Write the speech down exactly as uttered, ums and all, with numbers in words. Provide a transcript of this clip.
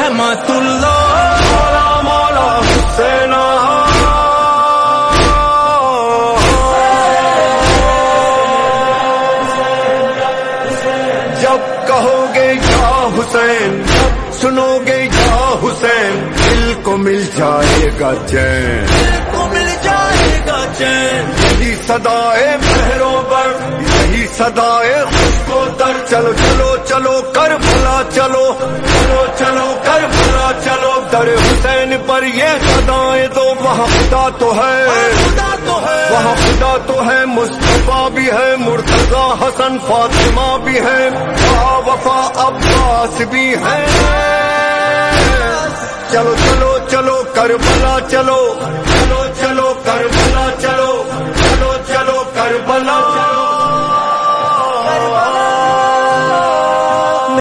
रहमतुल्लाह मौला मौला हुसैन। जब कहोगे या हुसैन, सुनोगे या हुसैन, दिल को मिल जाएगा चैन, दिल को मिल जाएगा चैन। यही सदाए महरों पर, यही सदाए खुशको दर। चलो चलो चलो कर भला चलो, चलो चलो कर भला चलो। दर हुसैन पर ये सदाएं दो, वहाँ खुदा तो है, खुदा तो है, वहाँ खुदा तो है। मुस्तफा भी है, मुर्तजा हसन फातिमा भी है, वफा अब्बास भी है। चलो चलो चलो करबला चलो, चलो चलो करबला चलो, चलो चलो करबला।